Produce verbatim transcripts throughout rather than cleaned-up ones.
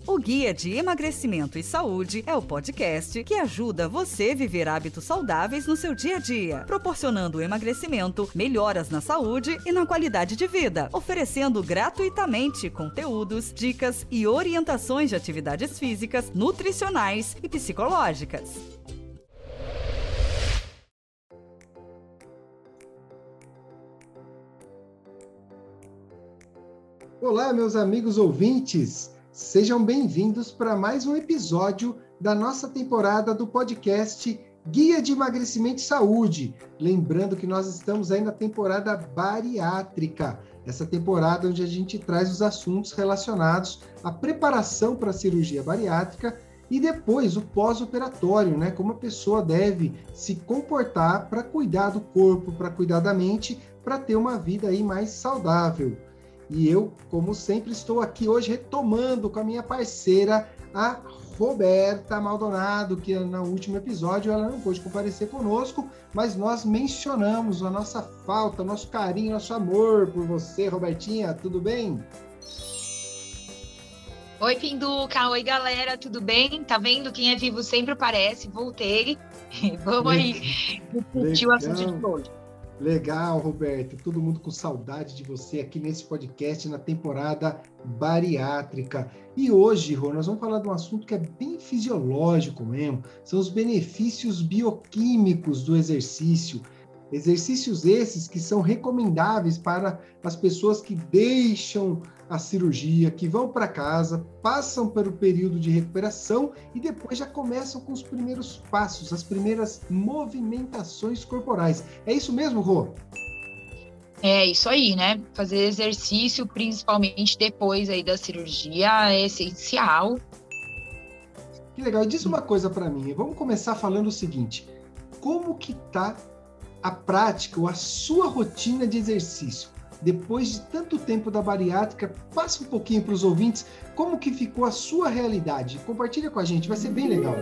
O Guia de Emagrecimento e Saúde é o podcast que ajuda você a viver hábitos saudáveis no seu dia a dia, proporcionando emagrecimento, melhoras na saúde e na qualidade de vida, oferecendo gratuitamente conteúdos, dicas e orientações de atividades físicas, nutricionais e psicológicas. Olá, meus amigos ouvintes! Sejam bem-vindos para mais um episódio da nossa temporada do podcast Guia de Emagrecimento e Saúde. Lembrando que nós estamos aí na temporada bariátrica, essa temporada onde a gente traz os assuntos relacionados à preparação para a cirurgia bariátrica e depois o pós-operatório, né? Como a pessoa deve se comportar para cuidar do corpo, para cuidar da mente, para ter uma vida aí mais saudável. E eu, como sempre, estou aqui hoje retomando com a minha parceira, a Roberta Maldonado, que no último episódio ela não pôde comparecer conosco, mas nós mencionamos a nossa falta, nosso carinho, nosso amor por você, Robertinha. Tudo bem? Oi, Pinduca. Oi, galera. Tudo bem? Tá vendo? Quem é vivo sempre aparece. Voltei. Vamos aí discutir o assunto de hoje. Legal, Roberto. Todo mundo com saudade de você aqui nesse podcast na temporada bariátrica. E hoje, Rô, nós vamos falar de um assunto que é bem fisiológico mesmo. São os benefícios bioquímicos do exercício. Exercícios esses que são recomendáveis para as pessoas que deixam a cirurgia, que vão para casa, passam pelo período de recuperação e depois já começam com os primeiros passos, as primeiras movimentações corporais. É isso mesmo, Rô? É isso aí, né? Fazer exercício, principalmente depois aí da cirurgia, é essencial. Que legal. E diz uma coisa para mim. Vamos começar falando o seguinte. Como que tá a prática ou a sua rotina de exercício? Depois de tanto tempo da bariátrica, passa um pouquinho para os ouvintes como que ficou a sua realidade. Compartilha com a gente, vai ser bem legal.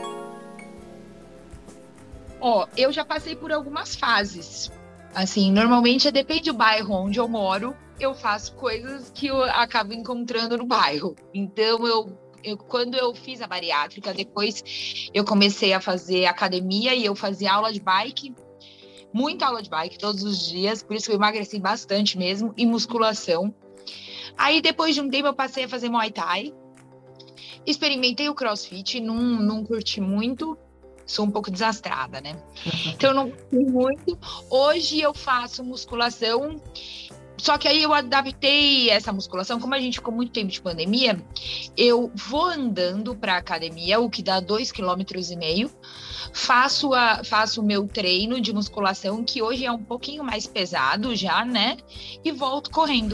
Ó, eu já passei por algumas fases. Assim, normalmente depende do bairro onde eu moro, eu faço coisas que eu acabo encontrando no bairro. Então, eu, eu quando eu fiz a bariátrica, depois eu comecei a fazer academia e eu fazia aula de bike. Muita aula de bike todos os dias, por isso que eu emagreci bastante mesmo, e musculação. Aí, depois de um tempo, eu passei a fazer Muay Thai. Experimentei o CrossFit, não, não curti muito. Sou um pouco desastrada, né? Então, não curti muito. Hoje, eu faço musculação. Só que aí eu adaptei essa musculação, como a gente ficou muito tempo de pandemia, eu vou andando para a academia, o que dá dois quilômetros e meio, faço, a, faço o meu treino de musculação, que hoje é um pouquinho mais pesado já, né? E volto correndo.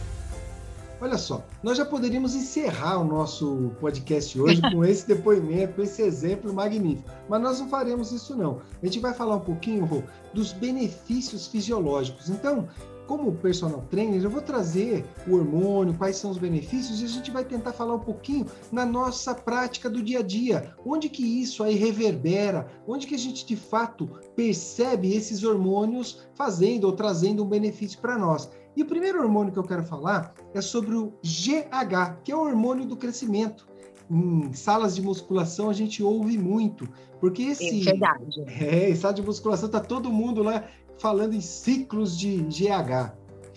Olha só, nós já poderíamos encerrar o nosso podcast hoje com esse depoimento, com esse exemplo magnífico, mas nós não faremos isso não. A gente vai falar um pouquinho, Rô, dos benefícios fisiológicos. Então, como personal trainer, eu vou trazer o hormônio, quais são os benefícios, e a gente vai tentar falar um pouquinho na nossa prática do dia a dia. Onde que isso aí reverbera? Onde que a gente, de fato, percebe esses hormônios fazendo ou trazendo um benefício para nós? E o primeiro hormônio que eu quero falar é sobre o G H, que é o hormônio do crescimento. Em salas de musculação a gente ouve muito, porque esse... É verdade. É, em sala de musculação tá todo mundo lá falando em ciclos de G H.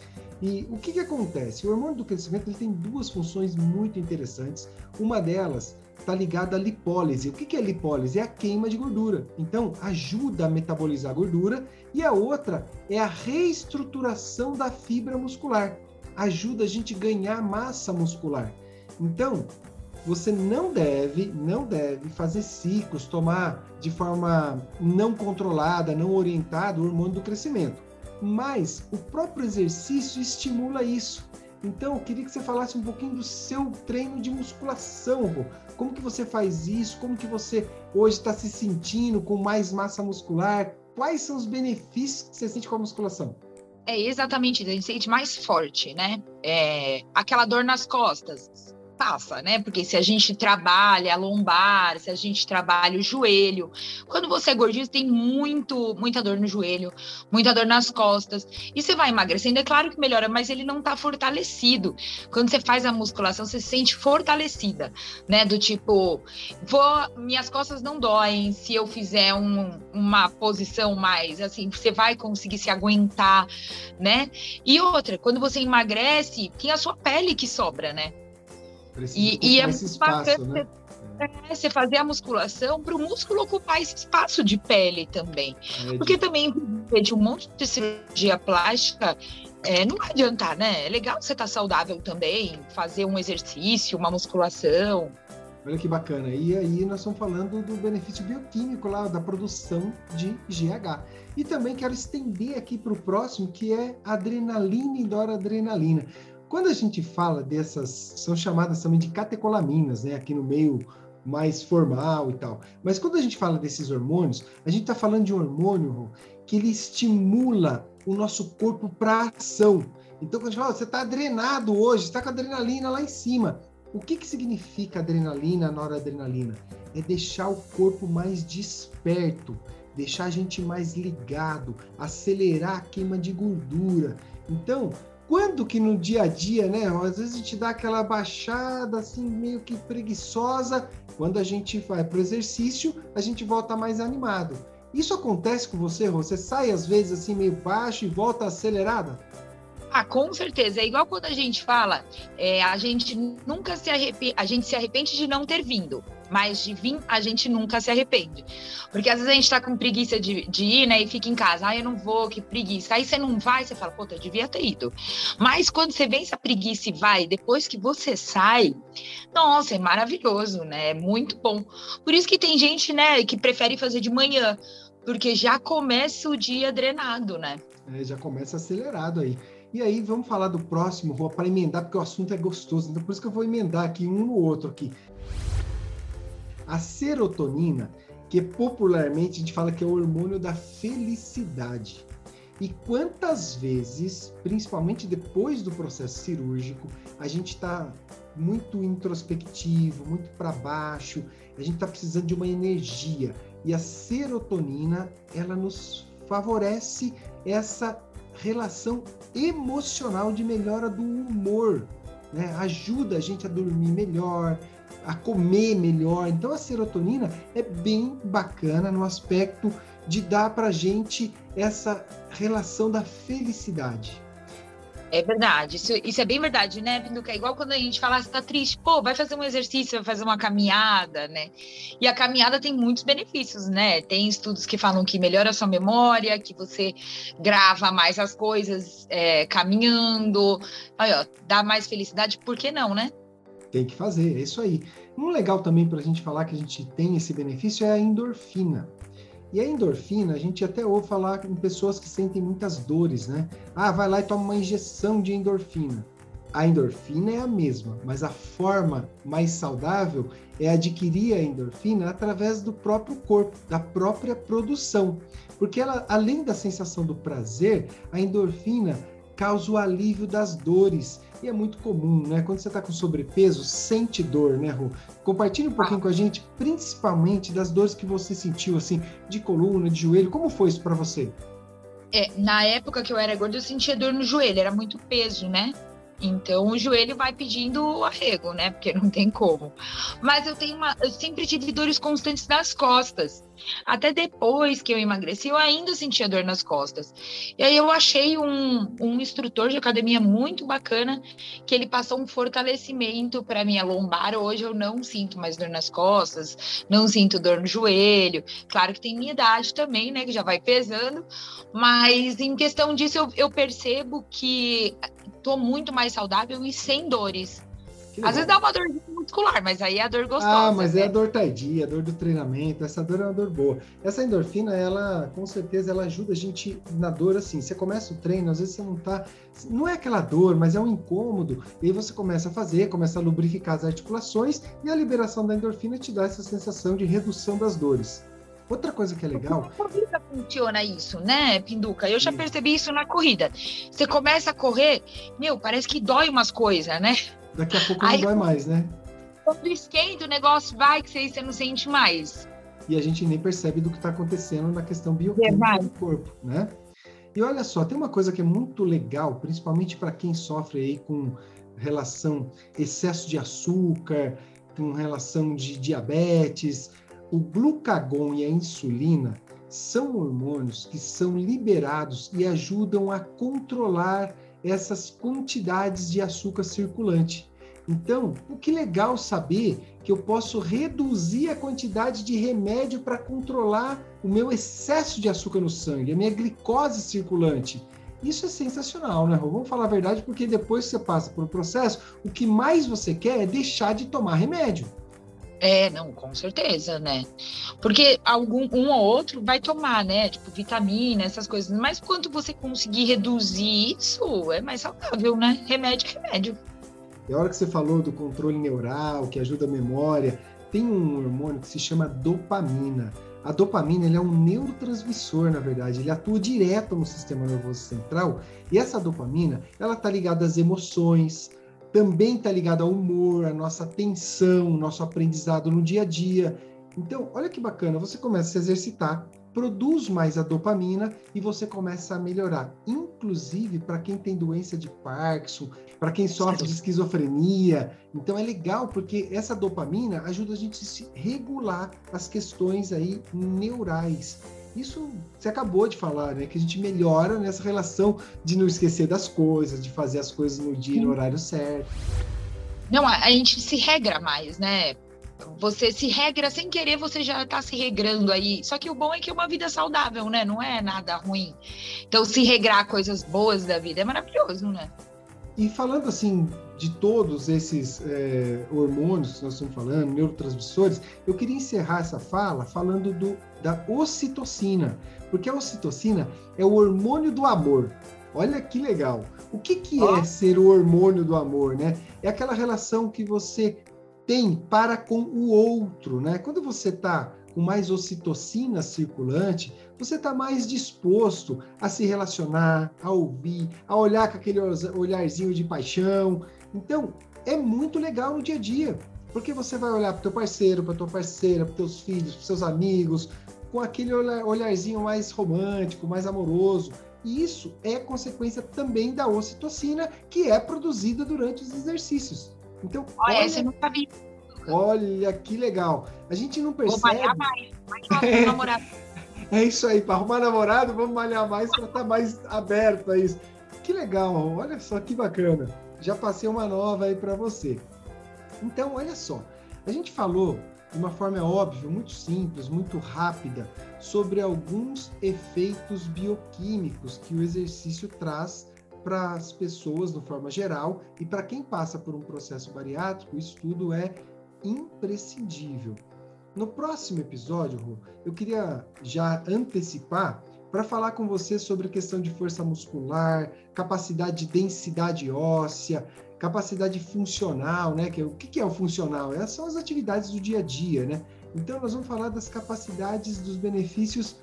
E o que que acontece? O hormônio do crescimento ele tem duas funções muito interessantes. Uma delas está ligada à lipólise. O que que é lipólise? É a queima de gordura. Então, ajuda a metabolizar a gordura. E a outra é a reestruturação da fibra muscular. Ajuda a gente a ganhar massa muscular. Então, você não deve, não deve fazer ciclos, tomar de forma não controlada, não orientada o hormônio do crescimento. Mas o próprio exercício estimula isso. Então, eu queria que você falasse um pouquinho do seu treino de musculação, Rô. Como que você faz isso? Como que você hoje está se sentindo com mais massa muscular? Quais são os benefícios que você sente com a musculação? É exatamente isso, a gente sente mais forte, né? É, aquela dor nas costas. passa, né? Porque se a gente trabalha a lombar, se a gente trabalha o joelho, quando você é gordinho, você tem muito, muita dor no joelho, muita dor nas costas, e você vai emagrecendo, é claro que melhora, mas ele não tá fortalecido. Quando você faz a musculação, você se sente fortalecida, né? Do tipo, vou, minhas costas não doem se eu fizer um, uma posição mais, assim, você vai conseguir se aguentar, né? E outra, quando você emagrece, tem a sua pele que sobra, né? E, e é muito bacana, né? É, você fazer a musculação para o músculo ocupar esse espaço de pele também. É, porque de... também de um monte de cirurgia plástica é, não vai adiantar, né? É legal você estar saudável também, fazer um exercício, uma musculação. Olha que bacana. E aí nós estamos falando do benefício bioquímico lá, da produção de G H. E também quero estender aqui para o próximo, que é adrenalina e noradrenalina. Quando a gente fala dessas, são chamadas também de catecolaminas, né, aqui no meio mais formal e tal, mas quando a gente fala desses hormônios, a gente está falando de um hormônio que ele estimula o nosso corpo para ação. Então, quando a gente fala, você está adrenado hoje, está com a adrenalina lá em cima. O que, que significa adrenalina, noradrenalina? É deixar o corpo mais desperto, deixar a gente mais ligado, acelerar a queima de gordura. Então, quando que no dia a dia, né, às vezes a gente dá aquela baixada assim, meio que preguiçosa, quando a gente vai para o exercício, a gente volta mais animado. Isso acontece com você, Rô? Você sai às vezes assim meio baixo e volta acelerada? Ah, com certeza. É igual quando a gente fala, é, a gente nunca se arrepende, a gente se arrepende de não ter vindo, mas de vir a gente nunca se arrepende. Porque às vezes a gente tá com preguiça de, de ir, né, e fica em casa, ah, eu não vou, que preguiça. Aí você não vai, você fala, pô, eu devia ter ido. Mas quando você vence a preguiça e vai, depois que você sai, nossa, é maravilhoso, né, é muito bom. Por isso que tem gente, né, que prefere fazer de manhã, porque já começa o dia drenado, né? É, já começa acelerado aí. E aí, vamos falar do próximo, Rô, para emendar, porque o assunto é gostoso. Então, por isso que eu vou emendar aqui um no outro aqui. A serotonina, que popularmente a gente fala que é o hormônio da felicidade. E quantas vezes, principalmente depois do processo cirúrgico, a gente está muito introspectivo, muito para baixo, a gente está precisando de uma energia. E a serotonina, ela nos favorece essa relação emocional de melhora do humor, né? Ajuda a gente a dormir melhor, a comer melhor. Então a serotonina é bem bacana no aspecto de dar pra gente essa relação da felicidade. É verdade, isso, isso é bem verdade, né, Pinduca? É igual quando a gente fala, ah, você tá triste, pô, vai fazer um exercício, vai fazer uma caminhada, né? E a caminhada tem muitos benefícios, né? Tem estudos que falam que melhora a sua memória, que você grava mais as coisas é, caminhando, aí, ó, dá mais felicidade, por que não, né? Tem que fazer, é isso aí. Um legal também pra gente falar que a gente tem esse benefício é a endorfina. E a endorfina, a gente até ouve falar em pessoas que sentem muitas dores, né? Ah, vai lá e toma uma injeção de endorfina. A endorfina é a mesma, mas a forma mais saudável é adquirir a endorfina através do próprio corpo, da própria produção. Porque ela, além da sensação do prazer, a endorfina causa o alívio das dores. E é muito comum, né? Quando você está com sobrepeso, sente dor, né, Rô? Compartilhe um pouquinho ah. com a gente, principalmente das dores que você sentiu, assim, de coluna, de joelho. Como foi isso para você? É, na época que eu era gorda, eu sentia dor no joelho, era muito peso, né? Então o joelho vai pedindo arrego, né? Porque não tem como. Mas eu tenho uma, eu sempre tive dores constantes nas costas. Até depois que eu emagreci, eu ainda sentia dor nas costas. E aí eu achei um, um instrutor de academia muito bacana, que ele passou um fortalecimento para minha lombar. Hoje eu não sinto mais dor nas costas, não sinto dor no joelho. Claro que tem minha idade também, né? Que já vai pesando. Mas em questão disso, eu, eu percebo que tô muito mais saudável e sem dores. Às vezes dá uma dor muscular, mas aí é a dor gostosa. Ah, mas né? é a dor tardia, a dor do treinamento, essa dor é uma dor boa. Essa endorfina, ela, com certeza, ela ajuda a gente na dor, assim, você começa o treino, às vezes você não tá, não é aquela dor, mas é um incômodo, e aí você começa a fazer, começa a lubrificar as articulações, e a liberação da endorfina te dá essa sensação de redução das dores. Outra coisa que é legal... Na corrida funciona isso, né, Pinduca? Eu já percebi isso na corrida. Você começa a correr, meu, parece que dói umas coisas, né? daqui a pouco não Aí, dói mais, né? Quando esquenta, o negócio vai que você, você não sente mais. E a gente nem percebe do que está acontecendo na questão bioquímica do corpo, né? E olha só, tem uma coisa que é muito legal, principalmente para quem sofre aí com relação excesso de açúcar, com relação de diabetes. O glucagon e a insulina são hormônios que são liberados e ajudam a controlar essas quantidades de açúcar circulante. Então, o que legal saber que eu posso reduzir a quantidade de remédio para controlar o meu excesso de açúcar no sangue, a minha glicose circulante. Isso é sensacional, né, Rô? Vamos falar a verdade, porque depois que você passa por um processo, o que mais você quer é deixar de tomar remédio. É, não, com certeza, né? Porque algum, um ou outro vai tomar, né? Tipo, vitamina, essas coisas. Mas quanto você conseguir reduzir isso, é mais saudável, né? Remédio é remédio. E a hora que você falou do controle neural, que ajuda a memória, tem um hormônio que se chama dopamina. A dopamina ele é um neurotransmissor, na verdade, ele atua direto no sistema nervoso central, e essa dopamina, ela está ligada às emoções, também está ligada ao humor, à nossa atenção, nosso aprendizado no dia a dia. Então, olha que bacana, você começa a se exercitar, produz mais a dopamina e você começa a melhorar. Inclusive, para quem tem doença de Parkinson, para quem sofre de esquizofrenia. Então, é legal porque essa dopamina ajuda a gente a se regular as questões aí neurais. Isso você acabou de falar, né? Que a gente melhora nessa relação de não esquecer das coisas, de fazer as coisas no dia e no horário certo. Não, a, a gente se regra mais, né? Você se regra sem querer, você já tá se regrando aí. Só que o bom é que é uma vida saudável, né? Não é nada ruim. Então, se regrar coisas boas da vida é maravilhoso, né? E falando assim de todos esses é, hormônios que nós estamos falando, neurotransmissores, eu queria encerrar essa fala falando do, da ocitocina, porque a ocitocina é o hormônio do amor. Olha que legal. O que, que oh. é ser o hormônio do amor, né? É aquela relação que você tem para com o outro, né? Quando você está com mais ocitocina circulante, você está mais disposto a se relacionar, a ouvir, a olhar com aquele olharzinho de paixão. Então, é muito legal no dia a dia, porque você vai olhar para o teu parceiro, para a tua parceira, para teus filhos, para seus amigos, com aquele olharzinho mais romântico, mais amoroso. E isso é consequência também da ocitocina, que é produzida durante os exercícios. Então, olha, olha, você não sabia. Olha que legal. A gente não percebe. Vou malhar mais. mais namorado. É isso aí, para arrumar namorado, vamos malhar mais para estar mais aberto a isso. Que legal, olha só que bacana. Já passei uma nova aí para você. Então, olha só. A gente falou de uma forma óbvia, muito simples, muito rápida, sobre alguns efeitos bioquímicos que o exercício traz para as pessoas, de forma geral, e para quem passa por um processo bariátrico, isso tudo é imprescindível. No próximo episódio, Rô, eu queria já antecipar para falar com você sobre a questão de força muscular, capacidade de densidade óssea, capacidade funcional, né? Que é, o que é o funcional? Essas são as atividades do dia a dia, né? Então, nós vamos falar das capacidades, dos benefícios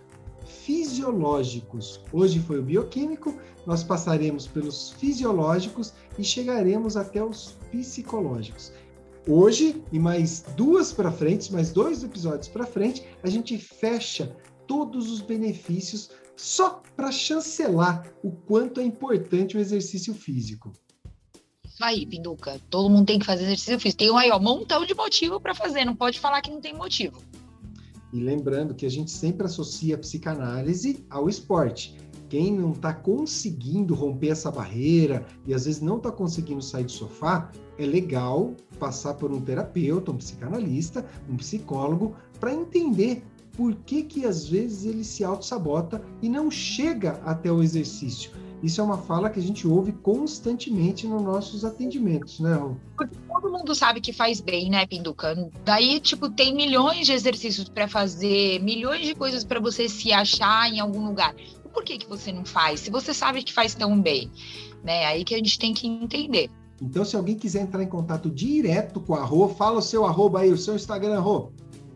fisiológicos. Hoje foi o bioquímico, nós passaremos pelos fisiológicos e chegaremos até os psicológicos. Hoje, e mais duas para frente, mais dois episódios para frente, a gente fecha todos os benefícios só para chancelar o quanto é importante o exercício físico. Isso aí, Pinduca. Todo mundo tem que fazer exercício físico. Tem aí, ó, um montão de motivo para fazer. Não pode falar que não tem motivo. E lembrando que a gente sempre associa a psicanálise ao esporte. Quem não está conseguindo romper essa barreira e às vezes não está conseguindo sair do sofá, é legal passar por um terapeuta, um psicanalista, um psicólogo, para entender por que que às vezes ele se auto-sabota e não chega até o exercício. Isso é uma fala que a gente ouve constantemente nos nossos atendimentos, né, Rô? Porque todo mundo sabe que faz bem, né, Pinduca? Daí, tipo, tem milhões de exercícios para fazer, milhões de coisas para você se achar em algum lugar. Por que que você não faz? Se você sabe que faz tão bem, né? Aí que a gente tem que entender. Então, se alguém quiser entrar em contato direto com a Rô, fala o seu arroba aí, o seu Instagram, Rô.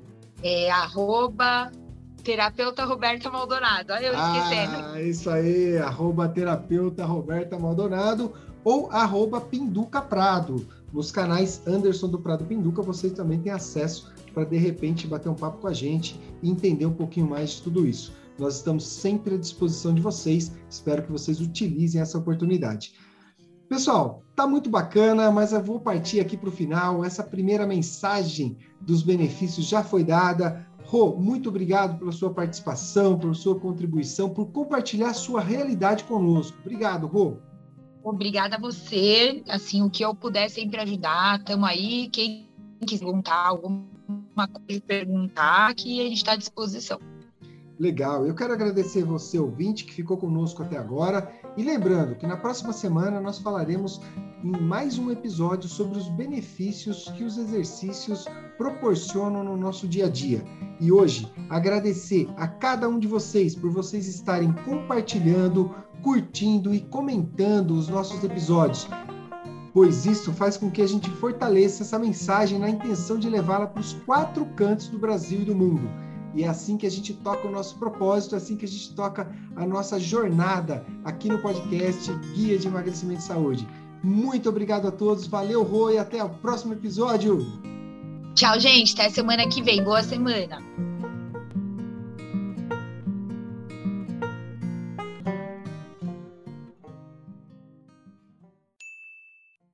É arroba terapeuta Roberta Maldonado. Olha eu esquecendo. Ah, isso aí, arroba terapeuta Roberta Maldonado ou arroba Pinduca Prado nos canais Anderson do Prado Pinduca, vocês também têm acesso para, de repente, bater um papo com a gente e entender um pouquinho mais de tudo isso. Nós estamos sempre à disposição de vocês, espero que vocês utilizem essa oportunidade. Pessoal, tá muito bacana, mas eu vou partir aqui para o final. Essa primeira mensagem dos benefícios já foi dada. Rô, muito obrigado pela sua participação, pela sua contribuição, por compartilhar a sua realidade conosco. Obrigado, Rô. Obrigada a você. Assim, o que eu puder sempre ajudar, estamos aí. Quem quiser perguntar alguma coisa, perguntar, que a gente está à disposição. Legal, eu quero agradecer você, ouvinte, que ficou conosco até agora, e lembrando que na próxima semana nós falaremos em mais um episódio sobre os benefícios que os exercícios proporcionam no nosso dia a dia. E hoje, agradecer a cada um de vocês por vocês estarem compartilhando, curtindo e comentando os nossos episódios, pois isso faz com que a gente fortaleça essa mensagem na intenção de levá-la para os quatro cantos do Brasil e do mundo. E é assim que a gente toca o nosso propósito, é assim que a gente toca a nossa jornada aqui no podcast Guia de Emagrecimento e Saúde. Muito obrigado a todos, valeu, Rô, e até o próximo episódio. Tchau, gente, até semana que vem, boa semana.